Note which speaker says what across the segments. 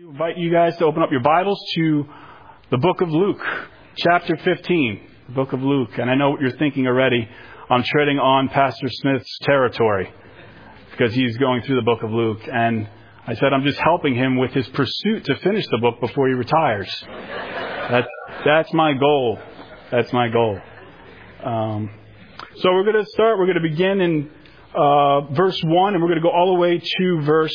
Speaker 1: I invite you guys to open up your Bibles to the book of Luke, chapter 15, the book of Luke. And I know what you're thinking already. I'm treading on Pastor Smith's territory because he's going through the book of Luke. And I said I'm just helping him with his pursuit to finish the book before he retires. That's my goal. That's my goal. So we're going to start. We're going to begin in verse 1, and we're going to go all the way to verse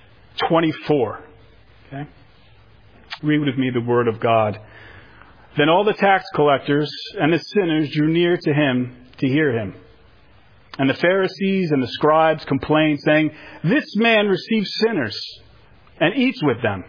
Speaker 1: 24. Okay? Read with me the word of God. Then all the tax collectors and the sinners drew near to him to hear him. And the Pharisees and the scribes complained, saying, "This man receives sinners and eats with them."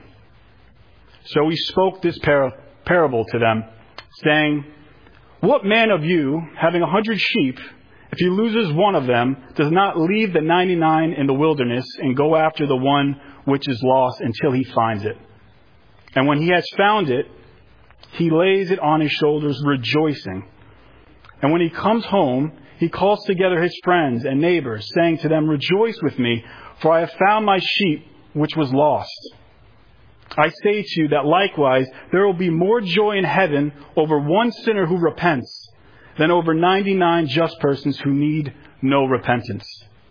Speaker 1: So he spoke this parable to them, saying, "What man of you, having 100 sheep, if he loses one of them, does not leave the 99 in the wilderness and go after the one which is lost until he finds it? And when he has found it, he lays it on his shoulders, rejoicing. And when he comes home, he calls together his friends and neighbors, saying to them, 'Rejoice with me, for I have found my sheep which was lost.' I say to you that likewise there will be more joy in heaven over one sinner who repents than over 99 just persons who need no repentance.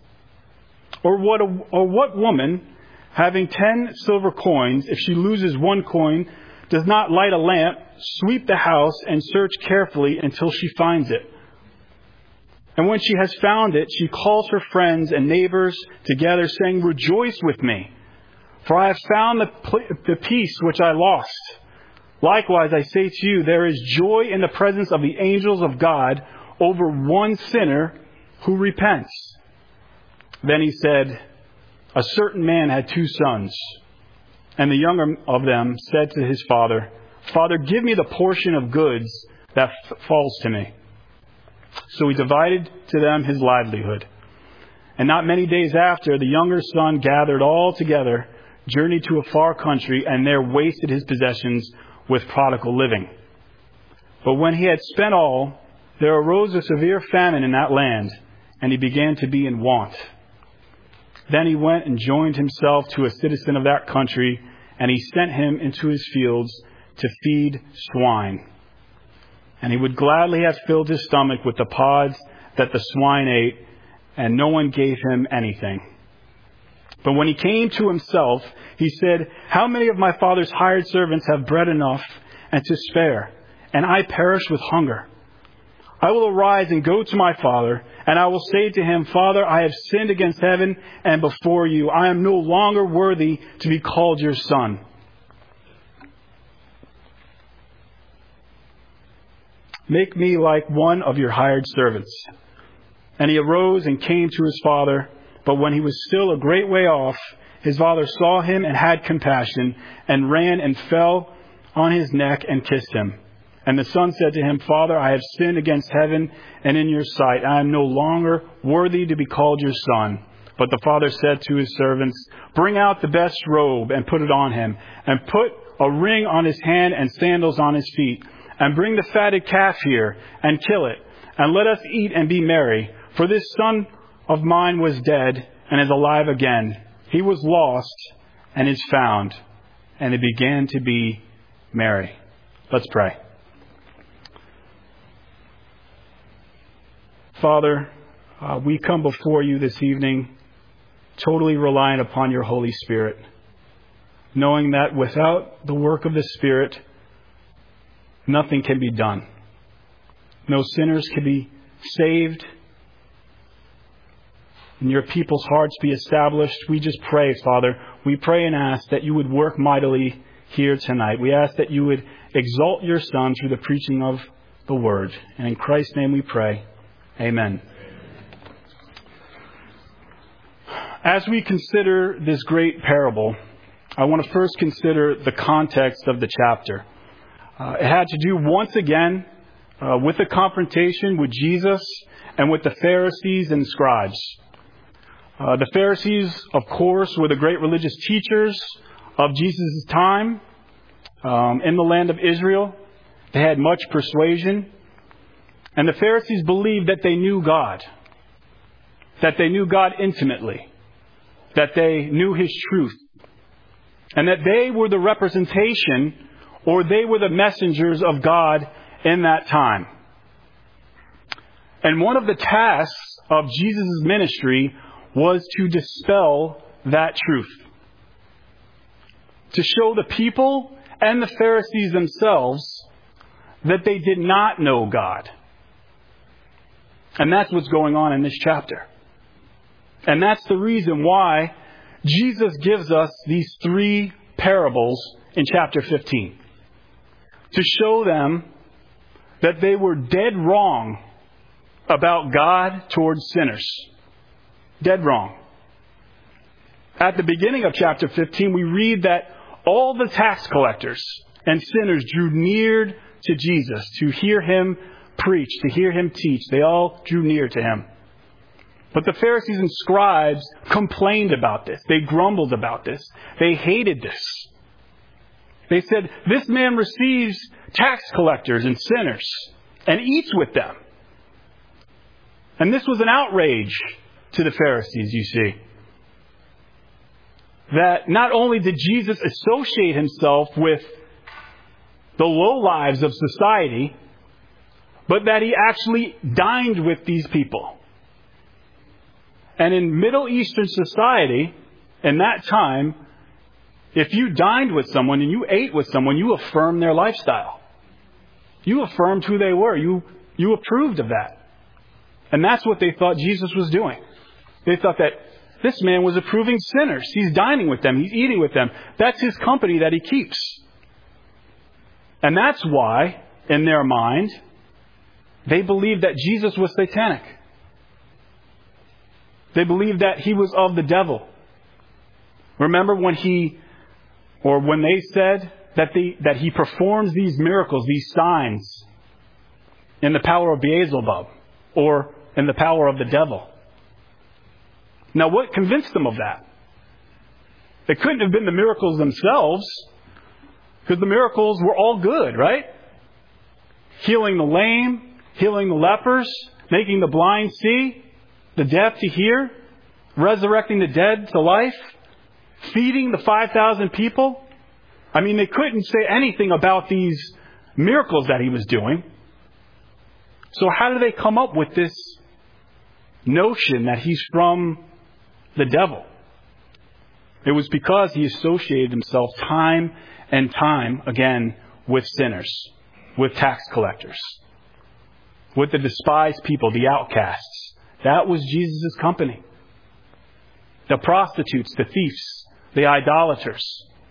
Speaker 1: Or what woman, having 10 silver coins, if she loses one coin, does not light a lamp, sweep the house, and search carefully until she finds it? And when she has found it, she calls her friends and neighbors together, saying, 'Rejoice with me, for I have found the piece which I lost.' Likewise, I say to you, there is joy in the presence of the angels of God over one sinner who repents." Then he said, "A certain man had 2 sons, and the younger of them said to his father, 'Father, give me the portion of goods that falls to me.' So he divided to them his livelihood. And not many days after, the younger son gathered all together, journeyed to a far country, and there wasted his possessions with prodigal living. But when he had spent all, there arose a severe famine in that land, and he began to be in want. Then he went and joined himself to a citizen of that country, and he sent him into his fields to feed swine. And he would gladly have filled his stomach with the pods that the swine ate, and no one gave him anything. But when he came to himself, he said, 'How many of my father's hired servants have bread enough and to spare, and I perish with hunger? I will arise and go to my father, and I will say to him, Father, I have sinned against heaven and before you. I am no longer worthy to be called your son. Make me like one of your hired servants.' And he arose and came to his father. But when he was still a great way off, his father saw him and had compassion, and ran and fell on his neck and kissed him. And the son said to him, 'Father, I have sinned against heaven and in your sight. I am no longer worthy to be called your son.' But the father said to his servants, 'Bring out the best robe and put it on him, and put a ring on his hand and sandals on his feet. And bring the fatted calf here and kill it, and let us eat and be merry. For this son of mine was dead and is alive again. He was lost and is found.' And they began to be merry." Let's pray. Father, we come before you this evening totally reliant upon your Holy Spirit, knowing that without the work of the Spirit, nothing can be done. No sinners can be saved, and your people's hearts be established. We just pray, Father. We pray and ask that you would work mightily here tonight. We ask that you would exalt your Son through the preaching of the Word. And in Christ's name we pray. Amen. As we consider this great parable, I want to first consider the context of the chapter. It had to do once again with the confrontation with Jesus and with the Pharisees and scribes. The Pharisees, of course, were the great religious teachers of Jesus' time in the land of Israel. They had much persuasion. And the Pharisees believed that they knew God, that they knew God intimately, that they knew His truth. and that they were the representation, or they were the messengers of God in that time. And one of the tasks of Jesus' ministry was to dispel that truth, to show the people and the Pharisees themselves that they did not know God. And that's what's going on in this chapter. And that's the reason why Jesus gives us these 3 parables in chapter 15. To show them that they were dead wrong about God towards sinners. Dead wrong. At the beginning of chapter 15, we read that all the tax collectors and sinners drew near to Jesus to hear him preach, to hear him teach. They all drew near to him. But the Pharisees and scribes complained about this. They grumbled about this. They hated this. They said, "This man receives tax collectors and sinners and eats with them." And this was an outrage to the Pharisees, you see. That not only did Jesus associate himself with the lowlives of society, but that he actually dined with these people. And in Middle Eastern society, in that time, if you dined with someone and you ate with someone, you affirmed their lifestyle. You affirmed who they were. You approved of that. And that's what they thought Jesus was doing. They thought that this man was approving sinners. He's dining with them. He's eating with them. That's his company that he keeps. And that's why, in their mind, they believed that Jesus was satanic. They believed that he was of the devil. Remember when they said that he performs these miracles, these signs, in the power of Beelzebub, or in the power of the devil. Now, what convinced them of that? It couldn't have been the miracles themselves, because the miracles were all good, right? Healing the lame, healing the lepers, making the blind see, the deaf to hear, resurrecting the dead to life, feeding the 5,000 people. I mean, they couldn't say anything about these miracles that he was doing. So how do they come up with this notion that he's from the devil? It was because he associated himself time and time again with sinners, with tax collectors, with the despised people, the outcasts. That was Jesus' company. The prostitutes, the thieves, the idolaters.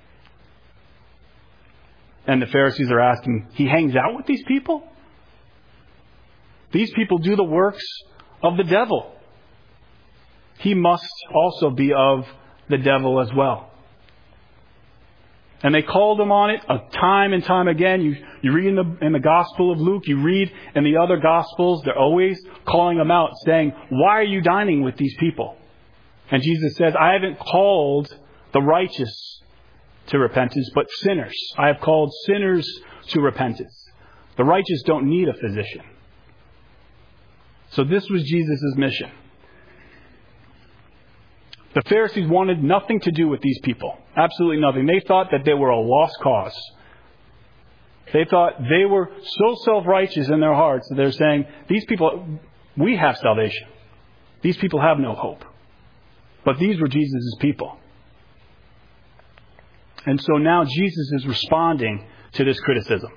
Speaker 1: And the Pharisees are asking, he hangs out with these people? These people do the works of the devil. He must also be of the devil as well. And they called him on it time and time again. You read in the Gospel of Luke, you read in the other Gospels, they're always calling him out, saying, "Why are you dining with these people?" And Jesus says, "I haven't called the righteous to repentance, but sinners. I have called sinners to repentance." The righteous don't need a physician. So this was Jesus' mission. The Pharisees wanted nothing to do with these people. Absolutely nothing. They thought that they were a lost cause. They thought they were so self-righteous in their hearts that they're saying, these people, we have salvation. These people have no hope. But these were Jesus' people. And so now Jesus is responding to this criticism.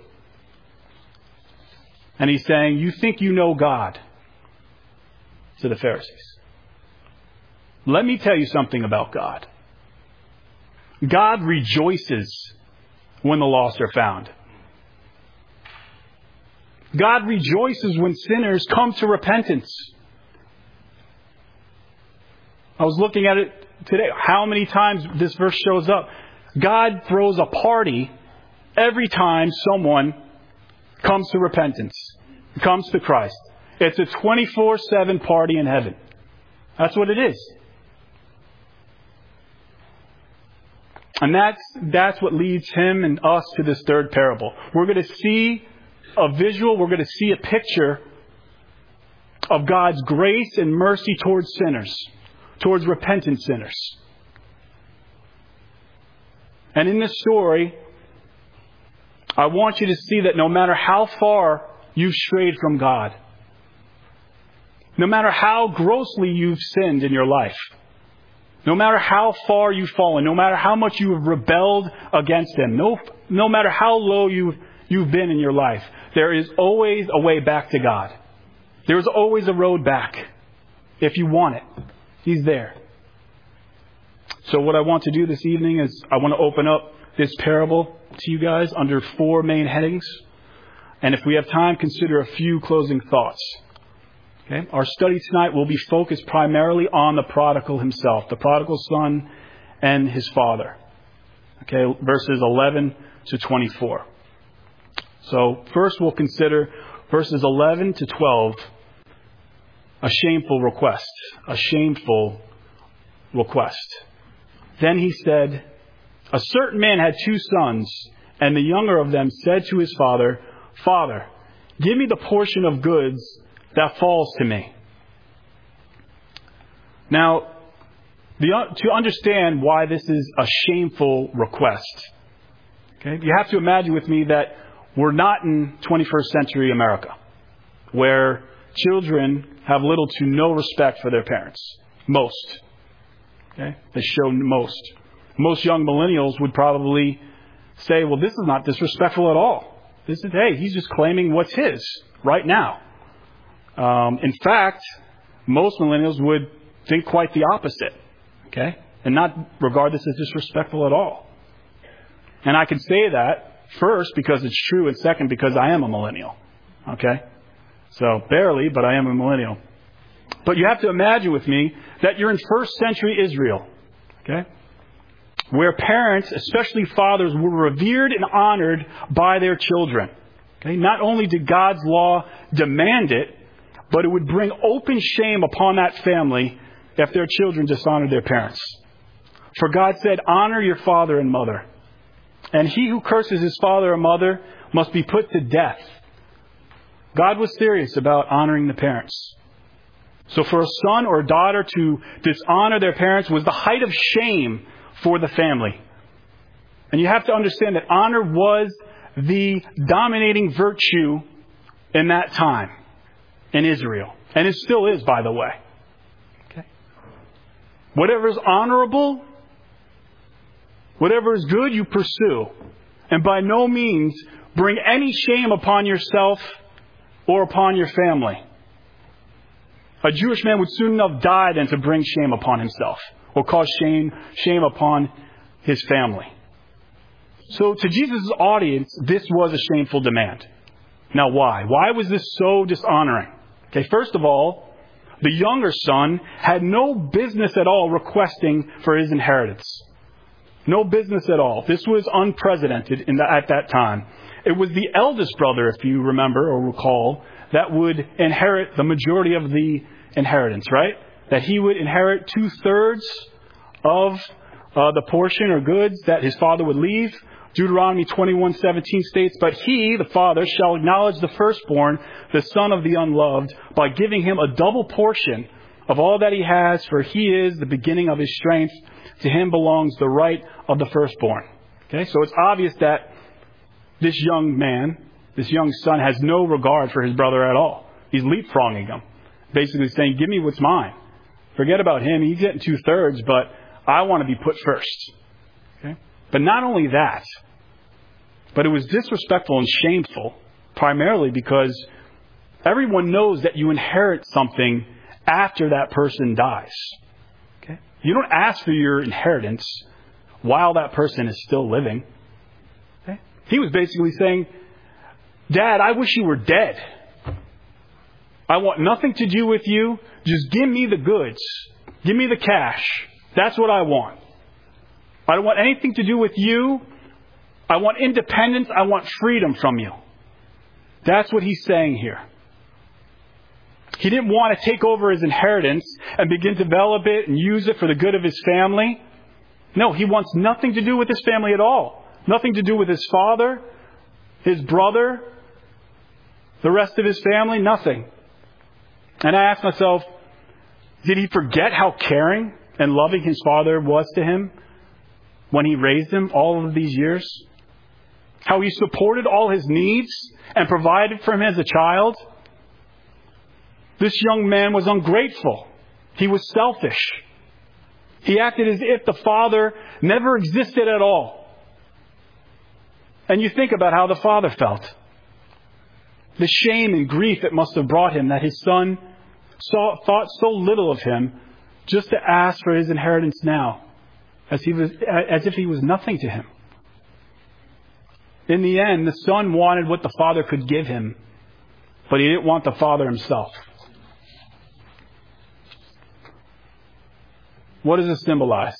Speaker 1: And he's saying, you think you know God, to the Pharisees. Let me tell you something about God. God rejoices when the lost are found. God rejoices when sinners come to repentance. I was looking at it today, how many times this verse shows up. God throws a party every time someone comes to repentance, comes to Christ. It's a 24/7 party in heaven. That's what it is. And that's what leads him and us to this third parable. We're going to see a visual, we're going to see a picture of God's grace and mercy towards sinners, towards repentant sinners. And in this story, I want you to see that no matter how far you've strayed from God, no matter how grossly you've sinned in your life, no matter how far you've fallen, no matter how much you have rebelled against Him, no matter how low you've been in your life, there is always a way back to God. There is always a road back. If you want it, He's there. So what I want to do this evening is I want to open up this parable to you guys under 4 main headings. And if we have time, consider a few closing thoughts. Okay? Our study tonight will be focused primarily on the prodigal himself, the prodigal son and his father. Okay, verses 11 to 24. So first we'll consider verses 11 to 12, a shameful request. A shameful request. Then he said, "A certain man had 2 sons, and the younger of them said to his father, 'Father, give me the portion of goods that falls to me.'" Now, to understand why this is a shameful request, okay, you have to imagine with me that we're not in 21st century America, where children have little to no respect for their parents. Most. Okay? They show most. Most young millennials would probably say, well, this is not disrespectful at all. This is, hey, he's just claiming what's his right now. In fact, most millennials would think quite the opposite. Okay? And not regard this as disrespectful at all. And I can say that first because it's true, and second because I am a millennial. Okay? So barely, but I am a millennial. But you have to imagine with me that you're in first century Israel. Okay? Where parents, especially fathers, were revered and honored by their children. Okay? Not only did God's law demand it, but it would bring open shame upon that family if their children dishonored their parents. For God said, "Honor your father and mother. And he who curses his father or mother must be put to death." God was serious about honoring the parents. So for a son or a daughter to dishonor their parents was the height of shame for the family. And you have to understand that honor was the dominating virtue in that time in Israel. And it still is, by the way. Okay? Whatever is honorable, whatever is good, you pursue. And by no means bring any shame upon yourself or upon your family. A Jewish man would soon enough die than to bring shame upon himself or cause shame upon his family. So to Jesus' audience, this was a shameful demand. Now why? Why was this so dishonoring? Okay, first of all, the younger son had no business at all requesting for his inheritance. No business at all. This was unprecedented at that time. It was the eldest brother, if you remember or recall, that would inherit the majority of the inheritance, right? That he would inherit 2/3 of the portion or goods that his father would leave. Deuteronomy 21:17 states, "But he, the father, shall acknowledge the firstborn, the son of the unloved, by giving him a double portion of all that he has, for he is the beginning of his strength. To him belongs the right of the firstborn." Okay, so it's obvious that this young man, this young son, has no regard for his brother at all. He's leapfrogging him, basically saying, "Give me what's mine. Forget about him. He's getting 2/3, but I want to be put first." Okay? But not only that, but it was disrespectful and shameful, primarily because everyone knows that you inherit something after that person dies. Okay? You don't ask for your inheritance while that person is still living. Okay? He was basically saying, "Dad, I wish you were dead. I want nothing to do with you. Just give me the goods. Give me the cash. That's what I want. I don't want anything to do with you. I want independence. I want freedom from you." That's what he's saying here. He didn't want to take over his inheritance and begin to develop it and use it for the good of his family. No, he wants nothing to do with his family at all. Nothing to do with his father, his brother, the rest of his family, nothing. And I asked myself, did he forget how caring and loving his father was to him? when he raised him all of these years? How he supported all his needs and provided for him as a child? This young man was ungrateful. He was selfish. He acted as if the father never existed at all. And you think about how the father felt. The shame and grief it must have brought him that his son thought so little of him just to ask for his inheritance now, as if he was nothing to him. In the end, the son wanted what the father could give him, but he didn't want the father himself. What does this symbolize?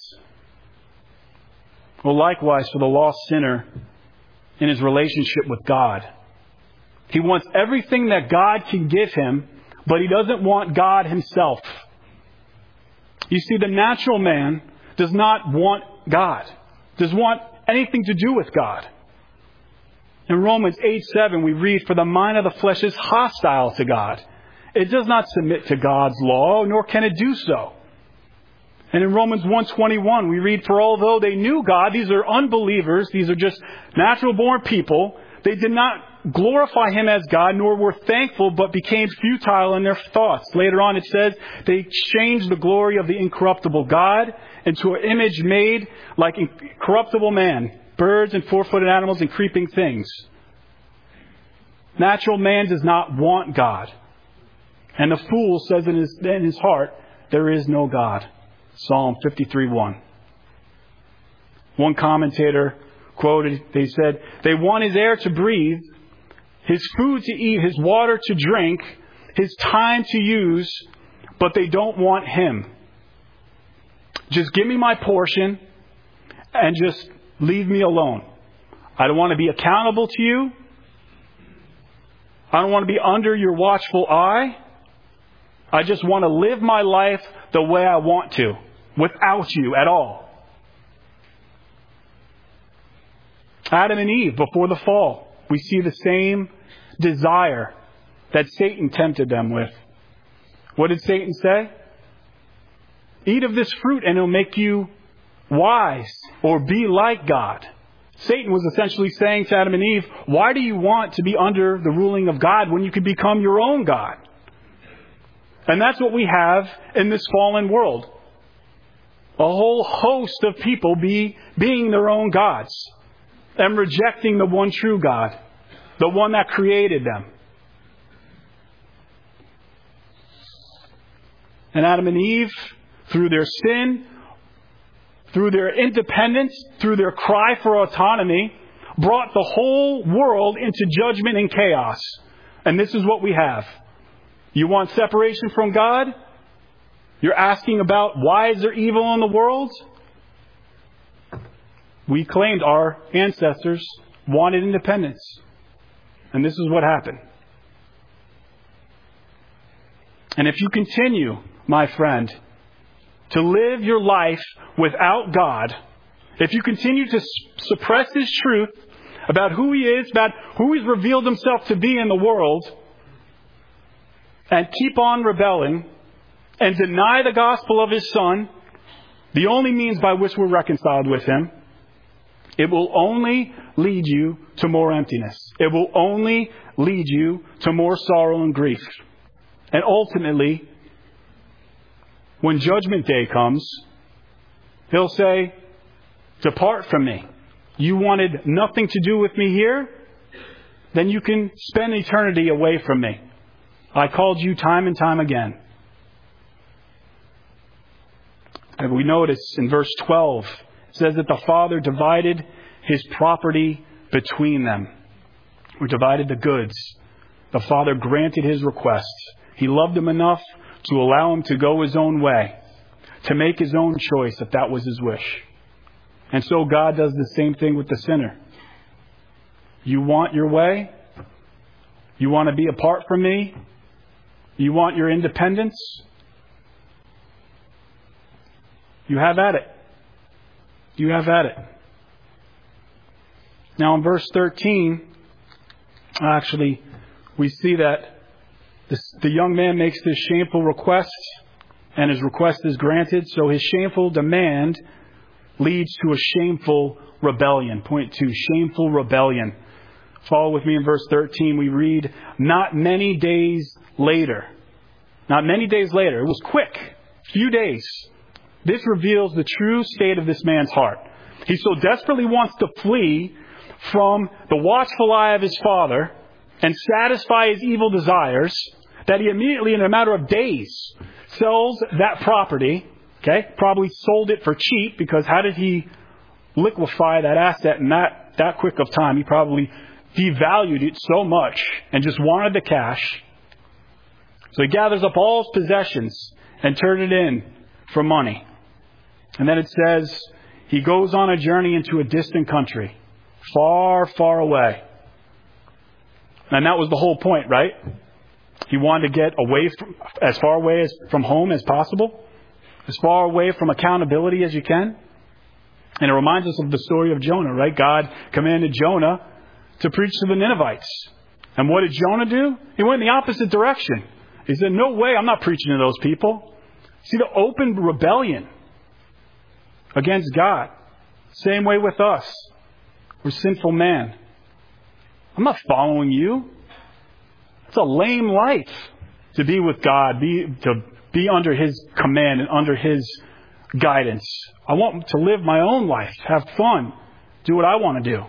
Speaker 1: Well, likewise for the lost sinner in his relationship with God. He wants everything that God can give him, but he doesn't want God himself. You see, the natural man does not want God, doesn't want anything to do with God. In Romans 8:7, we read, "For the mind of the flesh is hostile to God. It does not submit to God's law, nor can it do so." And in Romans 1:21, we read, "For although they knew God," these are unbelievers, these are just natural-born people, "they did not glorify Him as God, nor were thankful, but became futile in their thoughts." Later on it says, "They exchanged the glory of the incorruptible God into an image made like corruptible man, birds and four-footed animals and creeping things." Natural man does not want God. And the fool says in his heart, "There is no God." Psalm 53:1. One commentator quoted, they said, "They want his air to breathe, his food to eat, his water to drink, his time to use, but they don't want him. Just give me my portion and just leave me alone. I don't want to be accountable to you. I don't want to be under your watchful eye. I just want to live my life the way I want to, without you at all." Adam and Eve, before the fall, we see the same desire that Satan tempted them with. What did Satan say? "Eat of this fruit and it'll make you wise or be like God." Satan was essentially saying to Adam and Eve, why do you want to be under the ruling of God when you could become your own God? And that's what we have in this fallen world. A whole host of people being their own gods and rejecting the one true God, the one that created them. And Adam and Eve, through their sin, through their independence, through their cry for autonomy, brought the whole world into judgment and chaos. And this is what we have. You want separation from God? You're asking about why is there evil in the world? We claimed our ancestors wanted independence. And this is what happened. And if you continue, my friend, to live your life without God, if you continue to suppress His truth about who He is, about who He's revealed Himself to be in the world, and keep on rebelling, and deny the gospel of His Son, the only means by which we're reconciled with Him, it will only lead you to more emptiness. It will only lead you to more sorrow and grief. And ultimately, when Judgment Day comes, He'll say, "Depart from me. You wanted nothing to do with me here? Then you can spend eternity away from me. I called you time and time again." And we notice in verse 12, it says that the Father divided His property between them, or divided the goods. The Father granted His request. He loved him enough to allow him to go his own way, to make his own choice if that was his wish. And so God does the same thing with the sinner. You want your way? You want to be apart from me? You want your independence? You have at it. You have at it. Now in verse 13, actually, we see that the young man makes this shameful request, and his request is granted. So his shameful demand leads to a shameful rebellion. Point 2, shameful rebellion. Follow with me in verse 13. We read, not many days later. Not many days later. It was quick. Few days. This reveals the true state of this man's heart. He so desperately wants to flee from the watchful eye of his father and satisfy his evil desires that he immediately, in a matter of days, sells that property. Okay? Probably sold it for cheap, because how did he liquefy that asset in that quick of time? He probably devalued it so much and just wanted the cash. So he gathers up all his possessions and turned it in for money. And then it says he goes on a journey into a distant country, far, far away. And that was the whole point, right? He wanted to get away from, as far away from home as possible, as far away from accountability as you can. And it reminds us of the story of Jonah, right? God commanded Jonah to preach to the Ninevites. And what did Jonah do? He went in the opposite direction. He said, no way, I'm not preaching to those people. See the open rebellion against God. Same way with us. We're sinful man. I'm not following you. It's a lame life to be with God, to be under His command and under His guidance. I want to live my own life, have fun, do what I want to do.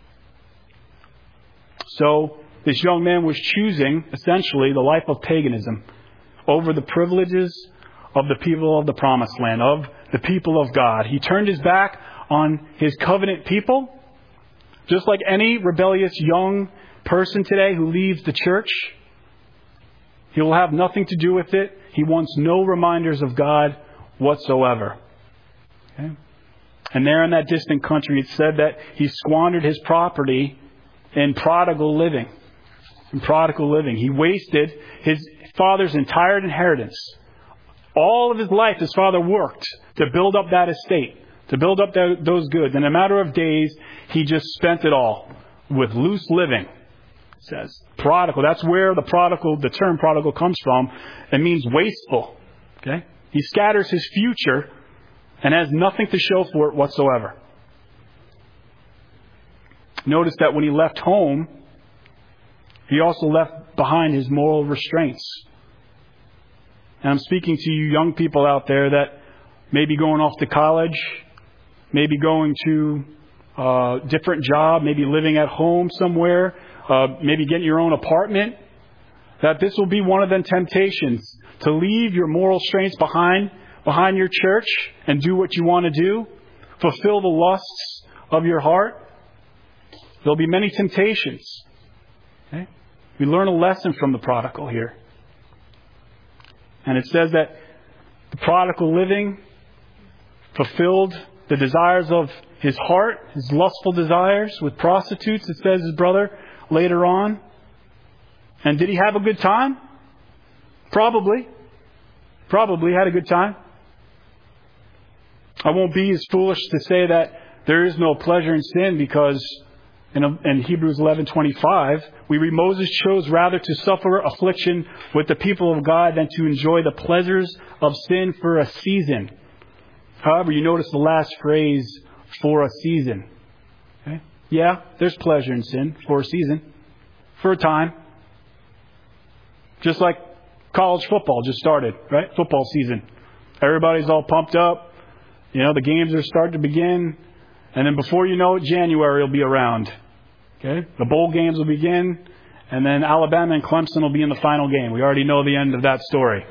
Speaker 1: So this young man was choosing, essentially, the life of paganism over the privileges of the people of the promised land, of the people of God. He turned his back on his covenant people, just like any rebellious young person today who leaves the church. He will have nothing to do with it. He wants no reminders of God whatsoever. Okay? And there in that distant country, it said that he squandered his property in prodigal living. In prodigal living. He wasted his father's entire inheritance. All of his life, his father worked to build up that estate, to build up those goods. In a matter of days, he just spent it all with loose living. It says prodigal. That's where the term prodigal comes from. It means wasteful. Okay? He scatters his future and has nothing to show for it whatsoever. Notice that when he left home, he also left behind his moral restraints. And I'm speaking to you young people out there that may be going off to college, maybe going to a different job, maybe living at home somewhere, maybe getting your own apartment, that this will be one of them temptations to leave your moral restraints behind your church and do what you want to do, fulfill the lusts of your heart. There'll be many temptations. Okay? We learn a lesson from the prodigal here. And it says that the prodigal living fulfilled the desires of his heart, his lustful desires with prostitutes, it says his brother later on. And did he have a good time? Probably. Probably had a good time. I won't be as foolish to say that there is no pleasure in sin, because in Hebrews 11:25, we read Moses chose rather to suffer affliction with the people of God than to enjoy the pleasures of sin for a season. However, you notice the last phrase, for a season. Okay? Yeah, there's pleasure in sin for a season, for a time. Just like college football just started, right? Football season. Everybody's all pumped up. The games are starting to begin. And then before you know it, January will be around. Okay? The bowl games will begin. And then Alabama and Clemson will be in the final game. We already know the end of that story.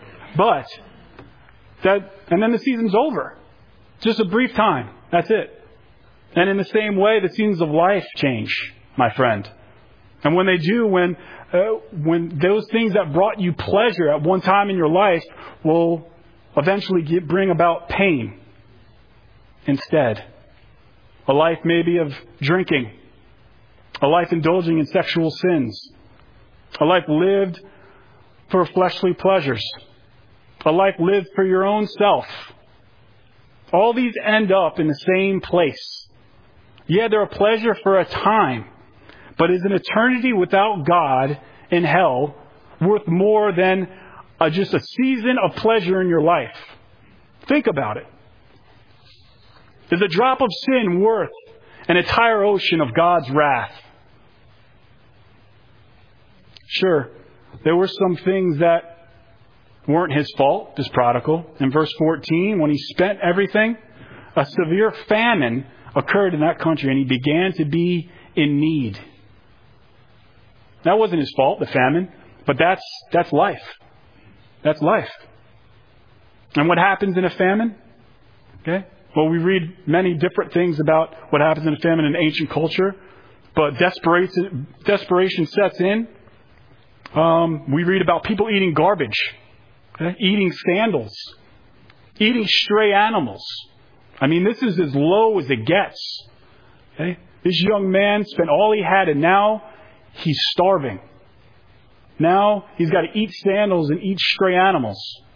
Speaker 1: And then the season's over. Just a brief time. That's it. And in the same way, the seasons of life change, my friend. And when they do, when those things that brought you pleasure at one time in your life will eventually bring about pain instead. A life maybe of drinking. A life indulging in sexual sins. A life lived for fleshly pleasures. A life lived for your own self. All these end up in the same place. Yeah, they're a pleasure for a time. But is an eternity without God in hell worth more than just a season of pleasure in your life? Think about it. Is a drop of sin worth an entire ocean of God's wrath? Sure, there were some things that weren't his fault, this prodigal. In verse 14, when he spent everything, a severe famine occurred in that country, and he began to be in need. That wasn't his fault, the famine, but that's life. That's life. And what happens in a famine? Okay? Well, we read many different things about what happens in a famine in ancient culture, but desperation sets in. We read about people eating garbage, okay? Eating sandals, eating stray animals. I mean, this is as low as it gets. Okay? This young man spent all he had, and now he's starving. Now he's got to eat sandals and eat stray animals.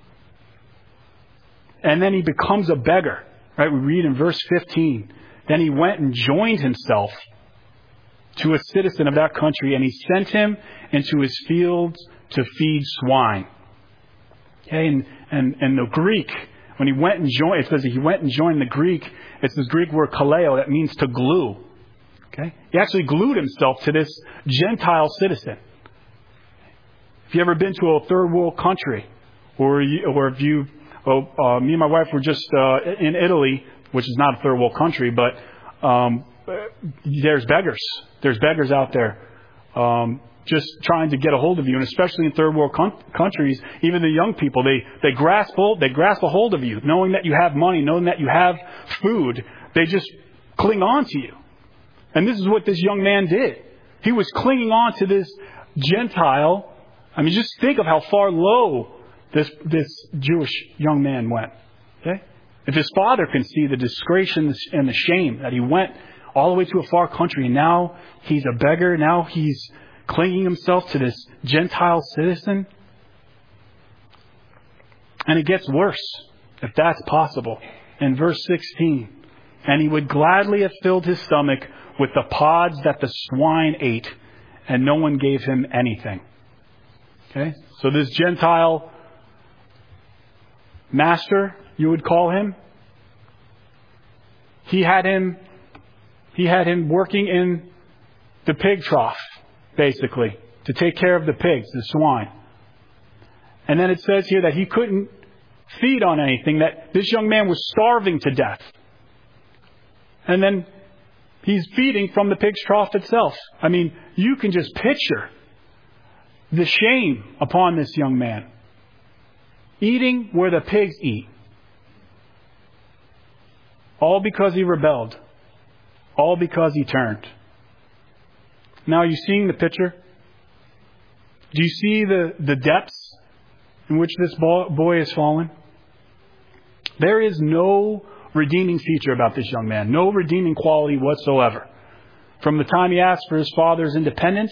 Speaker 1: And then he becomes a beggar. Right? We read in verse 15. Then he went and joined himself to a citizen of that country, and he sent him into his fields to feed swine. Okay? And the Greek, when he went and joined, it says he went and joined the Greek. It's this Greek word kaleo that means to glue. Okay? He actually glued himself to this Gentile citizen. If you ever been to a third world country, or if you, me and my wife were just in Italy, which is not a third world country, but there's beggars. There's beggars out there just trying to get a hold of you, and especially in third world countries, even the young people, they grasp a hold of you, knowing that you have money, knowing that you have food. They just cling on to you. And this is what this young man did. He was clinging on to this Gentile. I mean, just think of how far low this Jewish young man went. Okay? If his father can see the disgrace and the shame that he went all the way to a far country, and now he's a beggar, now he's clinging himself to this Gentile citizen. And it gets worse, if that's possible. In verse 16, and he would gladly have filled his stomach with the pods that the swine ate, and no one gave him anything. Okay? So this Gentile master, you would call him, he had him working in the pig trough, basically, to take care of the pigs, the swine. And then it says here that he couldn't feed on anything, that this young man was starving to death. And then he's feeding from the pig's trough itself. I mean, you can just picture the shame upon this young man. Eating where the pigs eat. All because he rebelled. All because he turned. Now, are you seeing the picture? Do you see the depths in which this boy has fallen? There is no redeeming feature about this young man. No redeeming quality whatsoever. From the time he asked for his father's independence,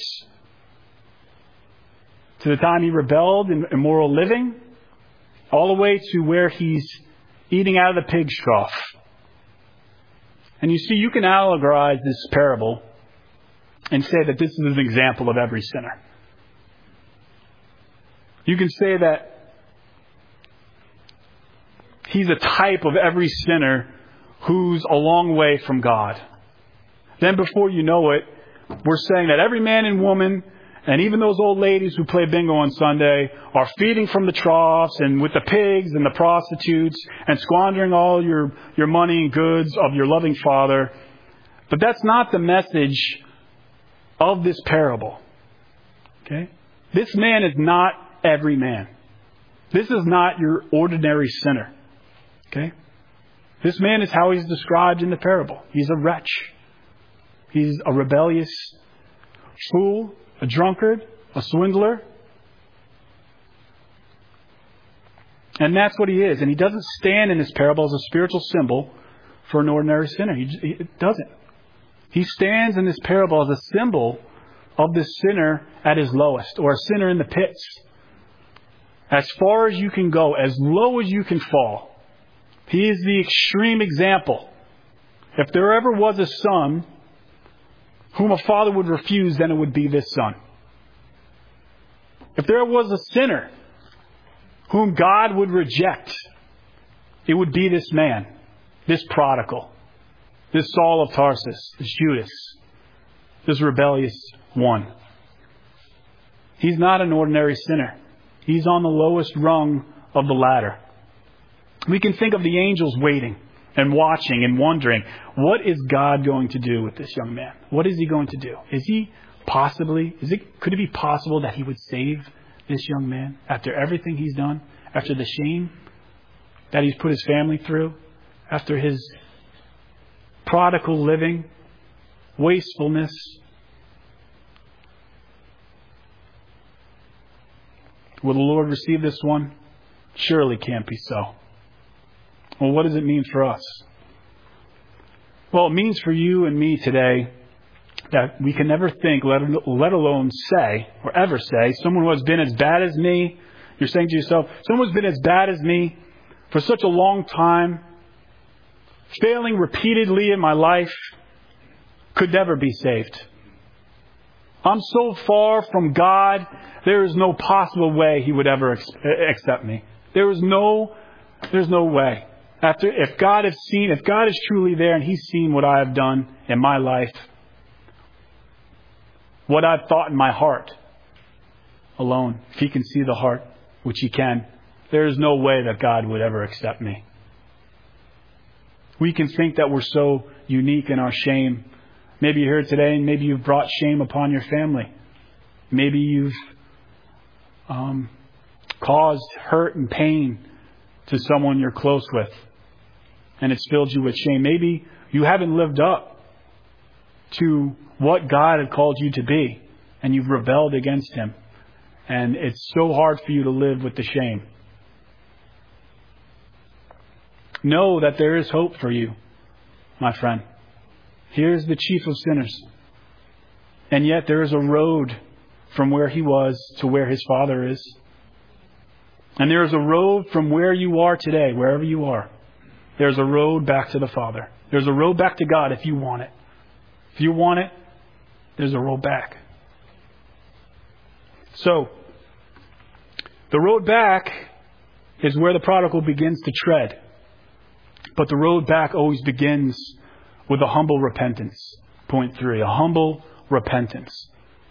Speaker 1: to the time he rebelled in immoral living, all the way to where he's eating out of the pig's trough. And you see, you can allegorize this parable and say that this is an example of every sinner. You can say that he's a type of every sinner who's a long way from God. Then before you know it, we're saying that every man and woman, and even those old ladies who play bingo on Sunday, are feeding from the troughs and with the pigs and the prostitutes and squandering all your money and goods of your loving Father. But that's not the message of this parable. Okay? This man is not every man. This is not your ordinary sinner. Okay? This man is how he's described in the parable. He's a wretch. He's a rebellious fool, a drunkard, a swindler. And that's what he is. And he doesn't stand in this parable as a spiritual symbol for an ordinary sinner. He doesn't. He stands in this parable as a symbol of the sinner at his lowest, or a sinner in the pits. As far as you can go, as low as you can fall. He is the extreme example. If there ever was a son whom a father would refuse, then it would be this son. If there was a sinner whom God would reject, it would be this man, this prodigal. This Saul of Tarsus, this Judas, this rebellious one. He's not an ordinary sinner. He's on the lowest rung of the ladder. We can think of the angels waiting and watching and wondering, what is God going to do with this young man? What is he going to do? Could it be possible that he would save this young man after everything he's done? After the shame that he's put his family through? After his prodigal living, wastefulness? Will the Lord receive this one? Surely can't be so. Well, what does it mean for us? Well, it means for you and me today that we can never think, let alone say, or ever say, someone who has been as bad as me, you're saying to yourself, someone who's been as bad as me for such a long time, failing repeatedly in my life, could never be saved. I'm so far from God, there is no possible way He would ever accept me. There's no way. If God is truly there and He's seen what I have done in my life, what I've thought in my heart alone, if He can see the heart, which He can, there is no way that God would ever accept me. We can think that we're so unique in our shame. Maybe you're here today and maybe you've brought shame upon your family. Maybe you've caused hurt and pain to someone you're close with, and it's filled you with shame. Maybe you haven't lived up to what God had called you to be, and you've rebelled against Him, and it's so hard for you to live with the shame. Know that there is hope for you, my friend. Here's the chief of sinners. And yet there is a road from where he was to where his Father is. And there is a road from where you are today, wherever you are. There's a road back to the Father. There's a road back to God if you want it. If you want it, there's a road back. So, the road back is where the prodigal begins to tread. But the road back always begins with a humble repentance. Point 3, a humble repentance.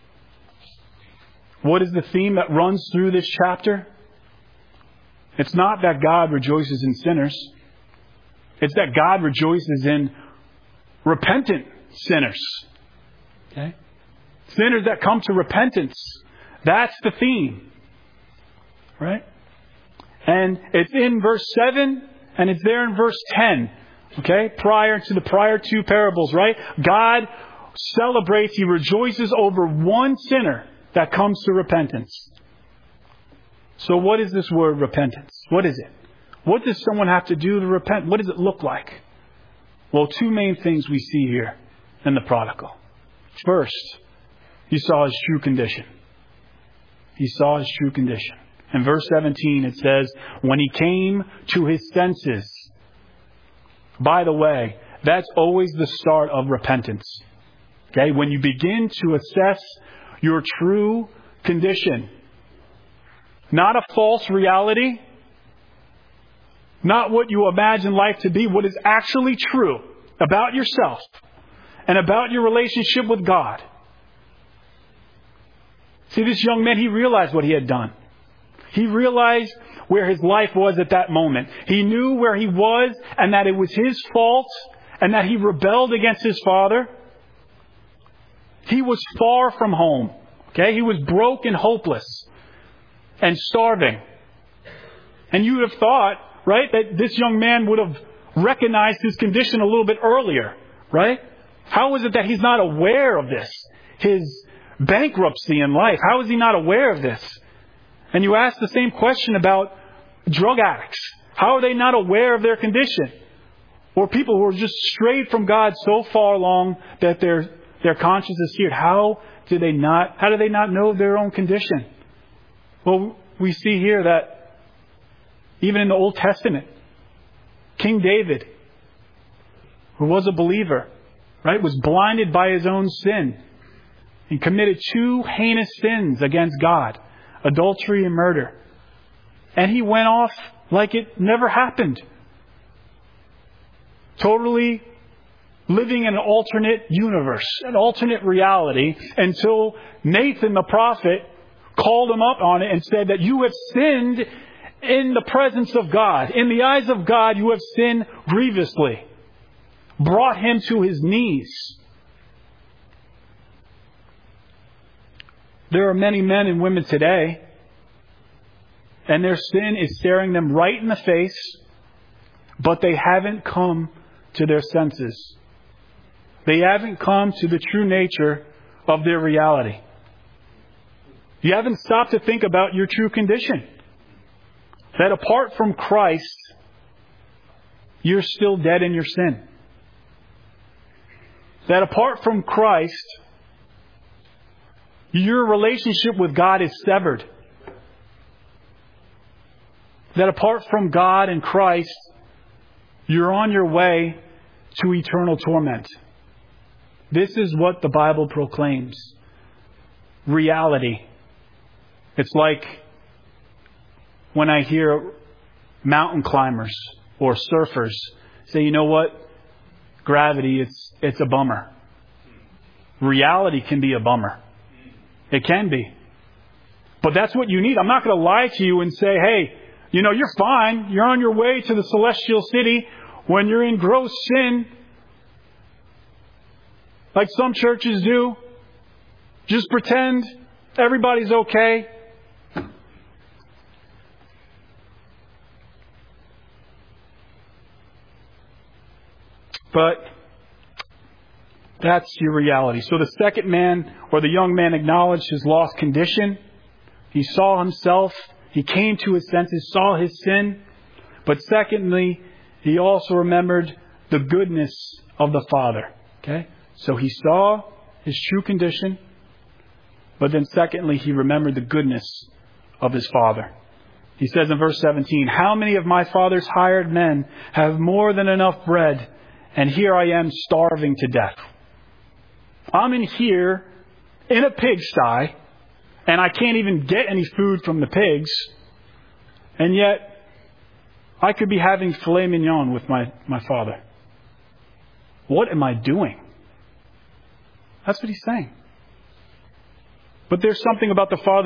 Speaker 1: What is the theme that runs through this chapter? It's not that God rejoices in sinners. It's that God rejoices in repentant sinners. Okay? Sinners that come to repentance. That's the theme. Right? And it's in verse 7 and it's there in verse 10. Okay? Prior to the prior two parables, right? God celebrates, He rejoices over one sinner that comes to repentance. So what is this word repentance? What is it? What does someone have to do to repent? What does it look like? Well, two main things we see here in the prodigal. First, he saw his true condition. He saw his true condition. In verse 17 it says, when he came to his senses. By the way, that's always the start of repentance. Okay? When you begin to assess your true condition. Not a false reality. Not what you imagine life to be. What is actually true about yourself and about your relationship with God. See, this young man, he realized what he had done. He realized where his life was at that moment. He knew where he was and that it was his fault and that he rebelled against his father. He was far from home. Okay? He was broke and hopeless and starving. And you would have thought, right, that this young man would have recognized his condition a little bit earlier, right? How is it that he's not aware of this? His bankruptcy in life. How is he not aware of this? And you ask the same question about drug addicts. How are they not aware of their condition? Or people who are just strayed from God so far along that their conscience is seared. How do they not know their own condition? Well, we see here that even in the Old Testament, King David, who was a believer, right, was blinded by his own sin and committed 2 heinous sins against God, adultery and murder. And he went off like it never happened. Totally living in an alternate universe, an alternate reality, until Nathan the prophet called him up on it and said that you have sinned in the presence of God. In the eyes of God, you have sinned grievously. Brought him to his knees. There are many men and women today, and their sin is staring them right in the face, but they haven't come to their senses. They haven't come to the true nature of their reality. You haven't stopped to think about your true condition. That apart from Christ, you're still dead in your sin. That apart from Christ, your relationship with God is severed. That apart from God and Christ, you're on your way to eternal torment. This is what the Bible proclaims. Reality. It's like when I hear mountain climbers or surfers say, you know what? Gravity, it's a bummer. Reality can be a bummer. It can be. But that's what you need. I'm not going to lie to you and say, hey, you're fine. You're on your way to the celestial city when you're in gross sin. Like some churches do. Just pretend everybody's okay. But that's your reality. So the second man, or the young man, acknowledged his lost condition. He saw himself. He came to his senses, saw his sin. But secondly, he also remembered the goodness of the Father. Okay? So he saw his true condition. But then secondly, he remembered the goodness of his Father. He says in verse 17, how many of my father's hired men have more than enough bread, and here I am starving to death? I'm in here in a pigsty, and I can't even get any food from the pigs, and yet I could be having filet mignon with my father. What am I doing? That's what he's saying. But there's something about the Father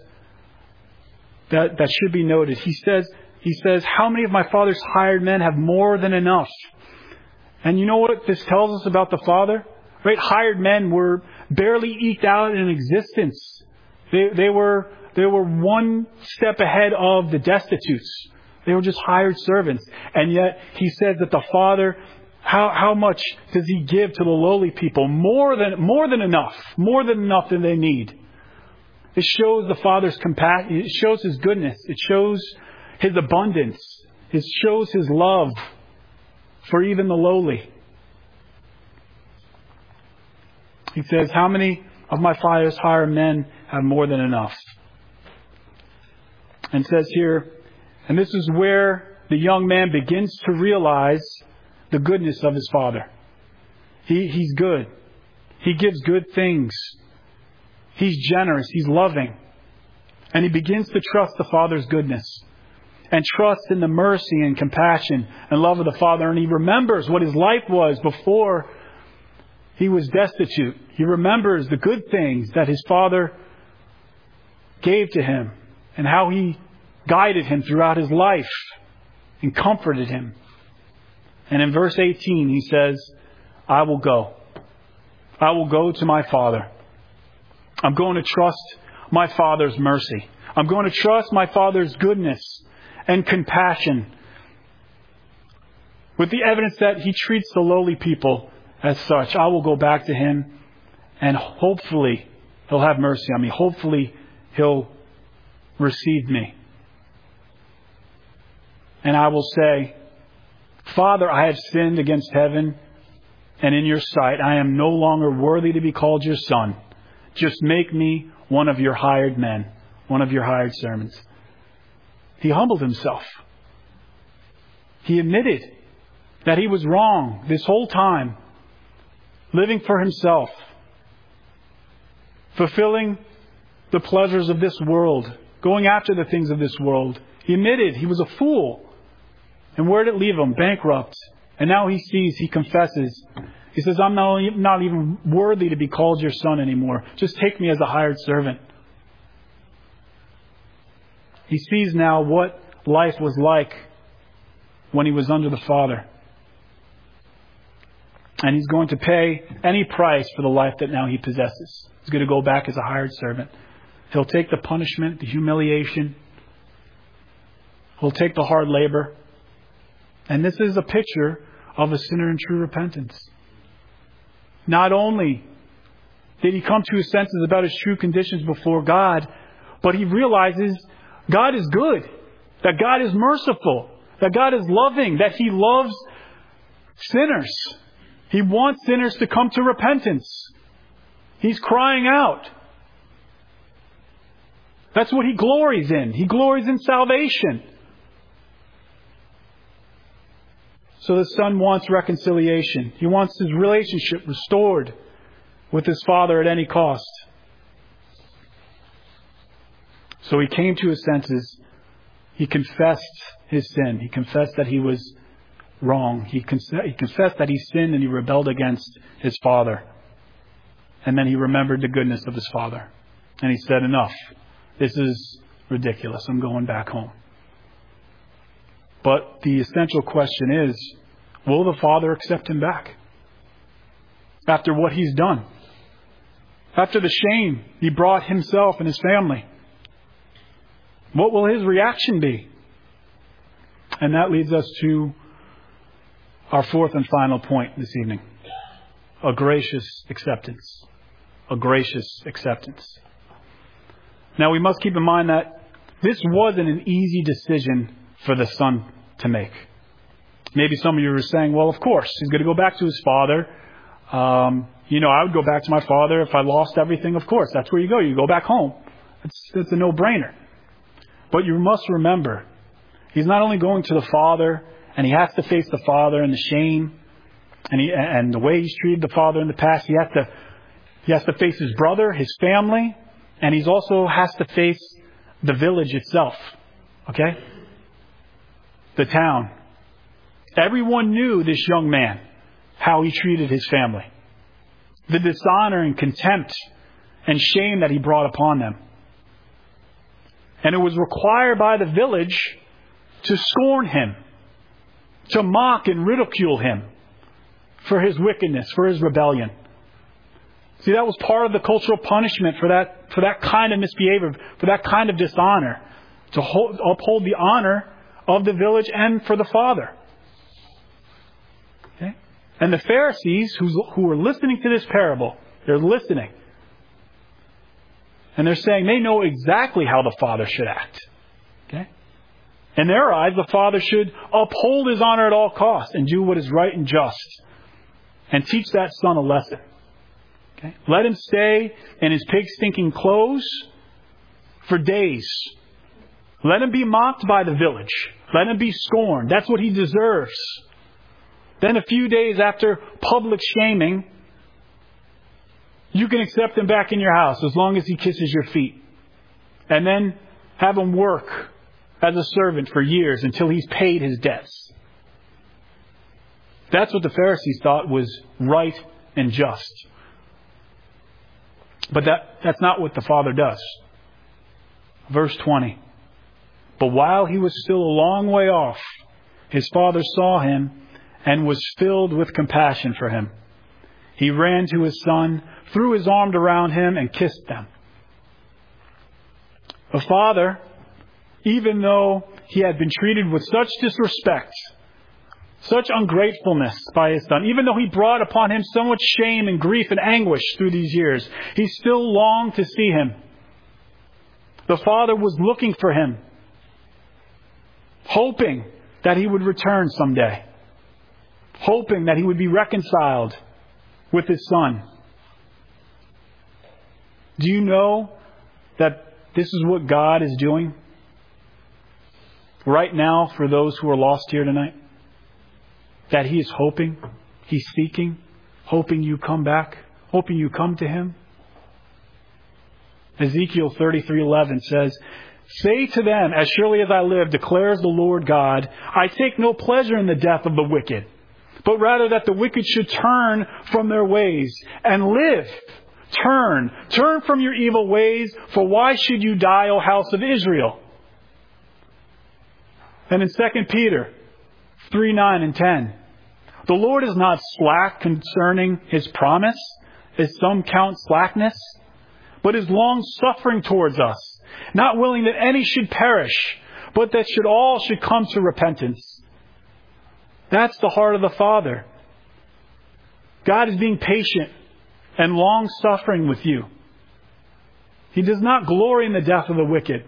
Speaker 1: that should be noted. He says, how many of my Father's hired men have more than enough? And you know what this tells us about the Father? Right? Hired men were barely eked out in existence. They were one step ahead of the destitutes. They were just hired servants. And yet he says that the Father, how much does he give to the lowly people? More than enough. More than enough than they need. It shows the Father's compassion. It shows His goodness. It shows His abundance. It shows His love for even the lowly. He says, how many of my Father's hired men have more than enough? And says here, and this is where the young man begins to realize the goodness of his Father. He's good. He gives good things. He's generous. He's loving. And he begins to trust the Father's goodness. And trust in the mercy and compassion and love of the Father. And he remembers what his life was before he was destitute. He remembers the good things that his Father gave to him. And how he guided him throughout his life. And comforted him. And in verse 18 he says, I will go. I will go to my Father. I'm going to trust my Father's mercy. I'm going to trust my Father's goodness and compassion, with the evidence that He treats the lowly people as such. I will go back to Him, and hopefully He'll have mercy on me. Hopefully He'll receive me. And I will say, Father, I have sinned against heaven and in your sight. I am no longer worthy to be called your son. Just make me one of your hired men, one of your hired servants. He humbled himself. He admitted that he was wrong this whole time, living for himself, fulfilling the pleasures of this world, going after the things of this world. He admitted he was a fool. And where did it leave him? Bankrupt. And now he sees, he confesses, He says, I'm not even worthy to be called your son anymore. Just take me as a hired servant. He sees now what life was like when he was under the Father. And he's going to pay any price for the life that now he possesses. He's going to go back as a hired servant. He'll take the punishment, the humiliation. He'll take the hard labor. And this is a picture of a sinner in true repentance. Not only did he come to his senses about his true conditions before God, but he realizes God is good, that God is merciful, that God is loving, that He loves sinners. He wants sinners to come to repentance. He's crying out. That's what He glories in. He glories in salvation. So the Son wants reconciliation. He wants his relationship restored with his Father at any cost. So he came to his senses. He confessed his sin. He confessed that he was wrong. He confessed that he sinned and he rebelled against his Father. And then he remembered the goodness of his Father. And he said, enough. This is ridiculous. I'm going back home. But the essential question is, will the Father accept him back? After what he's done. After the shame he brought himself and his family. What will his reaction be? And that leads us to our fourth and final point this evening. A gracious acceptance. A gracious acceptance. Now we must keep in mind that this wasn't an easy decision for the Son to make. Maybe some of you are saying, well, of course, he's going to go back to his Father. I would go back to my Father if I lost everything. Of course, that's where you go. You go back home. It's a no-brainer. But you must remember, he's not only going to the Father, and he has to face the Father and the shame, and the way he's treated the Father in the past. He has to face his brother, his family, and he also has to face the village itself. Okay? The town. Everyone knew this young man, how he treated his family. The dishonor and contempt and shame that he brought upon them. And it was required by the village to scorn him, to mock and ridicule him for his wickedness, for his rebellion. See, that was part of the cultural punishment for that kind of misbehavior, for that kind of dishonor, to uphold the honor of the village and for the Father. Okay? And the Pharisees who were listening to this parable, they're listening. And they're saying they know exactly how the Father should act. Okay? In their eyes, the Father should uphold His honor at all costs and do what is right and just. And teach that son a lesson. Okay? Let him stay in his pig-stinking clothes for days. Let him be mocked by the village. Let him be scorned. That's what he deserves. Then a few days after public shaming, you can accept him back in your house as long as he kisses your feet. And then have him work as a servant for years until he's paid his debts. That's what the Pharisees thought was right and just. But that's not what the Father does. Verse 20. But while he was still a long way off, his Father saw him and was filled with compassion for him. He ran to his son, threw his arms around him, and kissed them. The Father, even though he had been treated with such disrespect, such ungratefulness by his son, even though he brought upon him so much shame and grief and anguish through these years, he still longed to see him. The Father was looking for him, hoping that he would return someday, hoping that he would be reconciled with his son. Do you know that this is what God is doing right now for those who are lost here tonight? That He is hoping, He's seeking, hoping you come back, hoping you come to Him. Ezekiel 33:11 says, "Say to them, as surely as I live, declares the Lord God, I take no pleasure in the death of the wicked, but rather that the wicked should turn from their ways and live. Turn from your evil ways, for why should you die, O house of Israel? And in 2 Peter 3:9 and 10, the Lord is not slack concerning His promise, as some count slackness, but is long-suffering towards us, not willing that any should perish, but that all should come to repentance. That's the heart of the Father. God is being patient and long-suffering with you. He does not glory in the death of the wicked.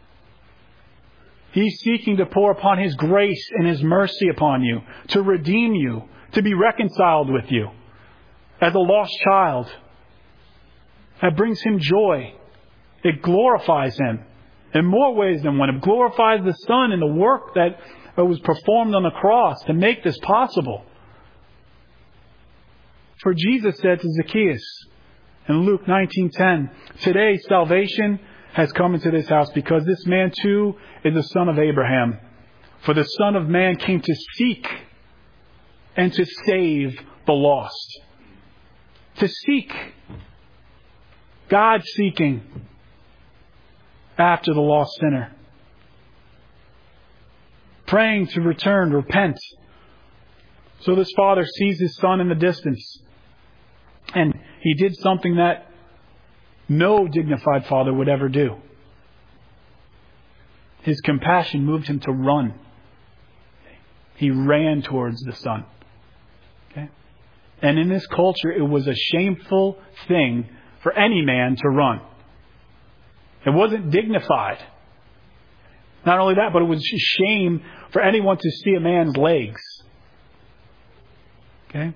Speaker 1: He's seeking to pour upon His grace and His mercy upon you, to redeem you, to be reconciled with you as a lost child. That brings Him joy. It glorifies Him in more ways than one. It glorifies the Son and the work that was performed on the cross to make this possible. For Jesus said to Zacchaeus in Luke 19:10, today salvation has come into this house because this man too is the son of Abraham. For the Son of Man came to seek and to save the lost. To seek. God seeking after the lost sinner. Praying to return, repent. So this Father sees His Son in the distance. And He did something that no dignified father would ever do. His compassion moved Him to run. He ran towards the Son. Okay? And in this culture, it was a shameful thing for any man to run. It wasn't dignified. Not only that, but it was a shame for anyone to see a man's legs. Okay?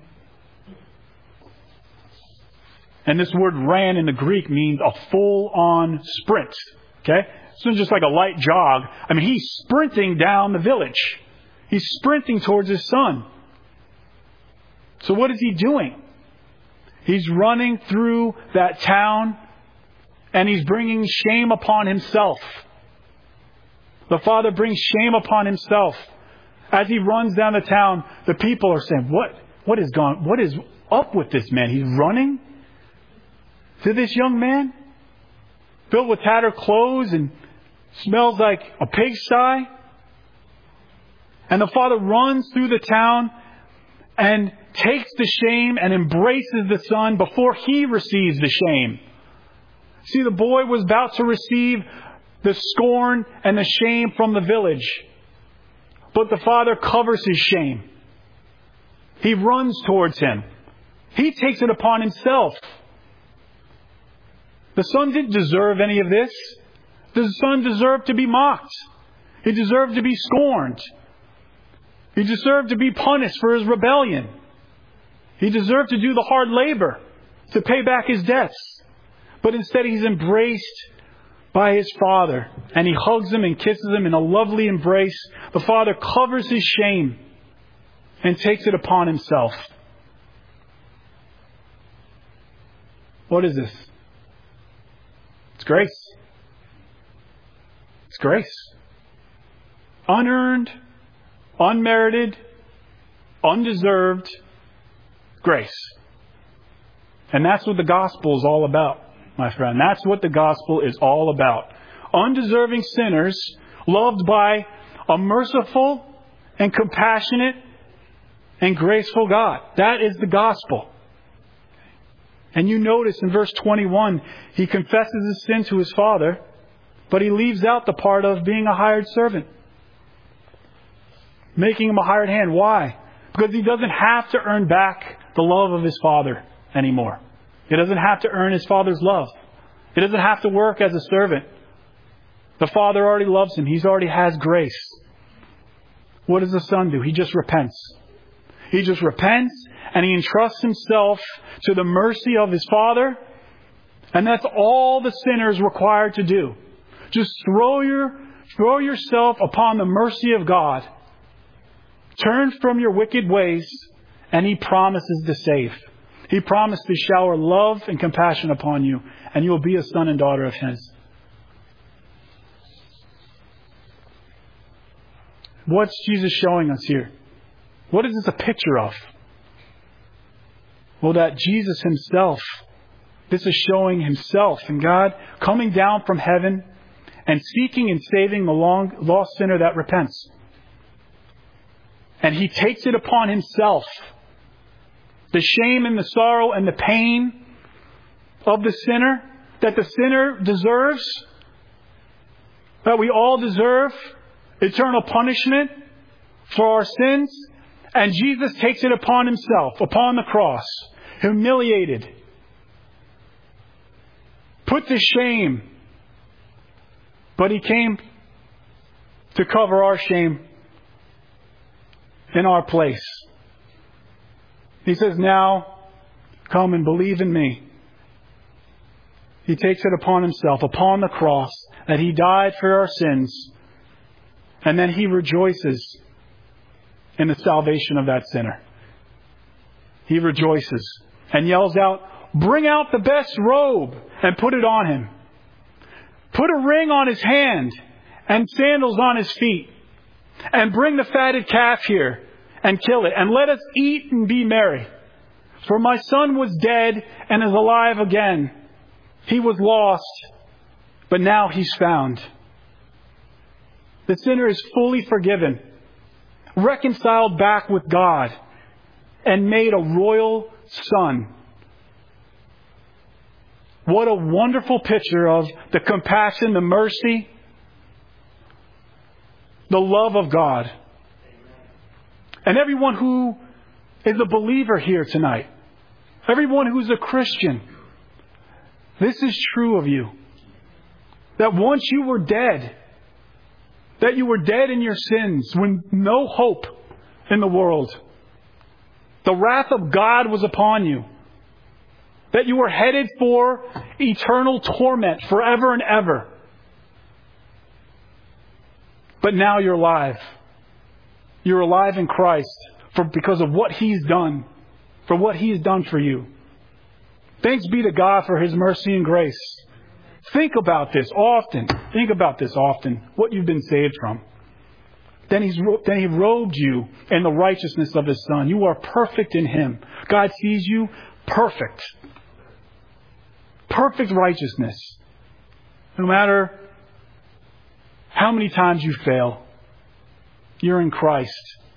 Speaker 1: And this word ran in the Greek means a full-on sprint. Okay? It's not just like a light jog. I mean, he's sprinting down the village. He's sprinting towards His Son. So what is He doing? He's running through that town and He's bringing shame upon Himself. The Father brings shame upon Himself. As He runs down the town, the people are saying, what is up with this man? He's running to this young man, filled with tattered clothes and smells like a pigsty. And the Father runs through the town and takes the shame and embraces the Son before He receives the shame. See, the boy was about to receive the scorn and the shame from the village. But the Father covers his shame. He runs towards Him. He takes it upon Himself. The Son didn't deserve any of this. The Son deserved to be mocked. He deserved to be scorned. He deserved to be punished for His rebellion. He deserved to do the hard labor to pay back His debts. But instead He's embraced by His Father. And He hugs Him and kisses Him in a lovely embrace. The Father covers His shame and takes it upon Himself. What is this? It's grace. It's grace. Unearned, unmerited, undeserved grace. And that's what the gospel is all about, my friend. That's what the gospel is all about. Undeserving sinners loved by a merciful and compassionate and graceful God. That is the gospel. And you notice in verse 21, He confesses His sin to His Father, but He leaves out the part of being a hired servant. Making Him a hired hand. Why? Because He doesn't have to earn back the love of His Father anymore. He doesn't have to earn His Father's love. He doesn't have to work as a servant. The Father already loves him. He already has grace. What does the Son do? He just repents. He just repents and he entrusts himself to the mercy of his Father. And that's all the sinner is required to do. Just throw yourself upon the mercy of God. Turn from your wicked ways, and He promises to save. He promised to shower love and compassion upon you, and you will be a son and daughter of His. What's Jesus showing us here? What is this a picture of? Well, that Jesus himself, this is showing himself and God coming down from heaven and seeking and saving the lost sinner that repents. And he takes it upon himself. The shame and the sorrow and the pain of the sinner that the sinner deserves, that we all deserve, eternal punishment for our sins. And Jesus takes it upon himself, upon the cross, humiliated, put to shame. But he came to cover our shame in our place. He says, now come and believe in me. He takes it upon himself, upon the cross, that he died for our sins. And then he rejoices in the salvation of that sinner. He rejoices and yells out, bring out the best robe and put it on him. Put a ring on his hand and sandals on his feet. And bring the fatted calf here and kill it. And let us eat and be merry. For my son was dead and is alive again. He was lost, but now he's found. The sinner is fully forgiven, reconciled back with God, and made a royal son. What a wonderful picture of the compassion, the mercy, the love of God. And everyone who is a believer here tonight, everyone who's a Christian, this is true of you. That once you were dead, that you were dead in your sins, when no hope in the world, the wrath of God was upon you, that you were headed for eternal torment forever and ever. But now you're alive. You're alive in Christ because of what He's done, for what He's done for you. Thanks be to God for His mercy and grace. Think about this often. Think about this often, what you've been saved from. Then He robed you in the righteousness of His Son. You are perfect in Him. God sees you perfect. Perfect righteousness. No matter how many times you fail, you're in Christ.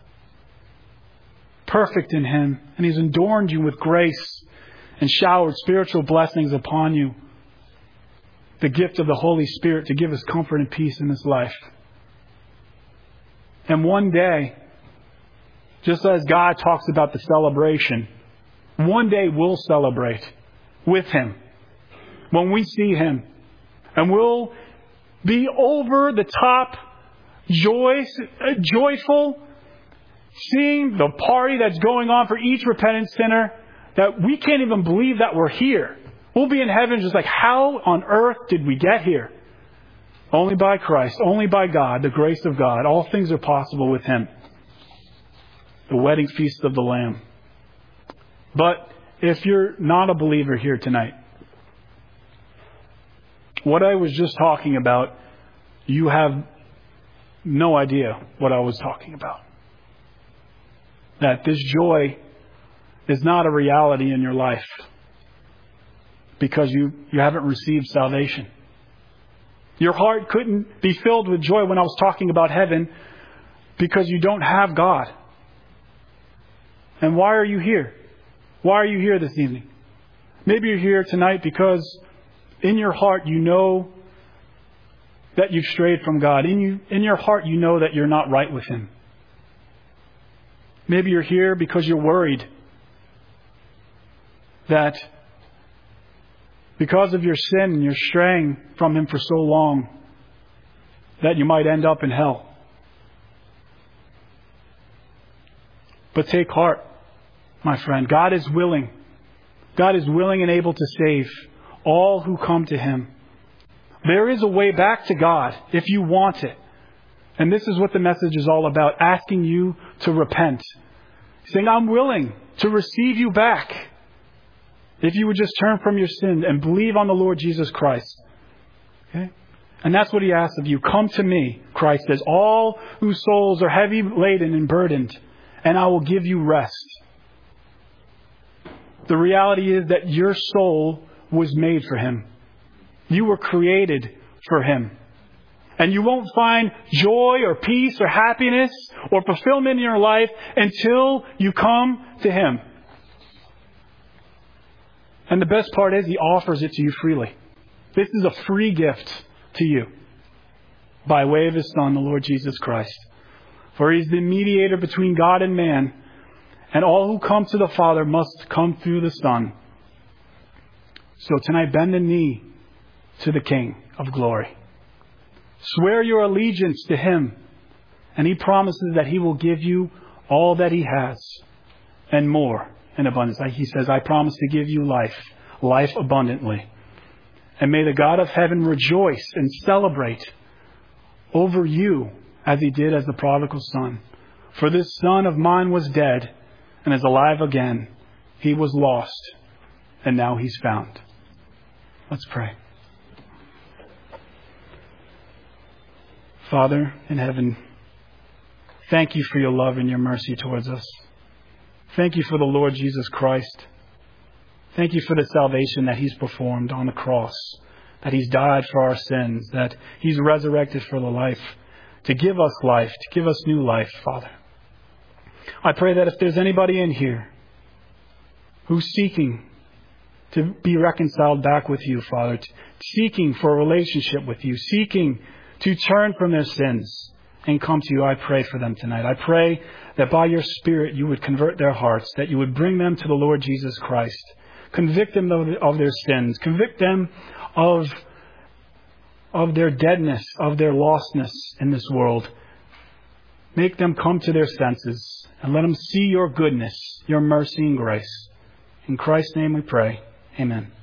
Speaker 1: Perfect in Him. And He's adorned you with grace and showered spiritual blessings upon you. The gift of the Holy Spirit to give us comfort and peace in this life. And one day, just as God talks about the celebration, one day we'll celebrate with Him when we see Him. And we'll be over the top joyful, seeing the party that's going on for each repentant sinner, that we can't even believe that we're here. We'll be in heaven just like, how on earth did we get here? Only by Christ, only by God, the grace of God. All things are possible with Him. The wedding feast of the Lamb. But if you're not a believer here tonight, what I was just talking about, you have no idea what I was talking about. That this joy is not a reality in your life because you haven't received salvation. Your heart couldn't be filled with joy when I was talking about heaven because you don't have God. And why are you here? Why are you here this evening? Maybe you're here tonight because in your heart you know that you've strayed from God. In your heart you know that you're not right with Him. Maybe you're here because you're worried that because of your sin and you're straying from Him for so long, that you might end up in hell. But take heart, my friend. God is willing. God is willing and able to save all who come to Him. There is a way back to God if you want it. And this is what the message is all about, asking you to repent. Saying, I'm willing to receive you back if you would just turn from your sin and believe on the Lord Jesus Christ. Okay? And that's what He asks of you. Come to me, Christ says, all whose souls are heavy laden and burdened, and I will give you rest. The reality is that your soul was made for Him. You were created for Him. And you won't find joy or peace or happiness or fulfillment in your life until you come to Him. And the best part is He offers it to you freely. This is a free gift to you by way of His Son, the Lord Jesus Christ. For He is the mediator between God and man, and all who come to the Father must come through the Son. So tonight, bend the knee to the King of glory. Swear your allegiance to Him, and He promises that He will give you all that He has and more in abundance. He says, I promise to give you life abundantly. And may the God of heaven rejoice and celebrate over you as He did as the prodigal son. For this son of mine was dead and is alive again. He was lost and now he's found. Let's pray. Father in heaven, thank you for your love and your mercy towards us. Thank you for the Lord Jesus Christ. Thank you for the salvation that He's performed on the cross, that He's died for our sins, that He's resurrected for the life, to give us life, to give us new life, Father. I pray that if there's anybody in here who's seeking to be reconciled back with you, Father, seeking for a relationship with you, seeking to turn from their sins and come to you, I pray for them tonight. I pray that by your Spirit you would convert their hearts, that you would bring them to the Lord Jesus Christ. Convict them of their sins. Convict them of their deadness, of their lostness in this world. Make them come to their senses and let them see your goodness, your mercy and grace. In Christ's name we pray. Amen.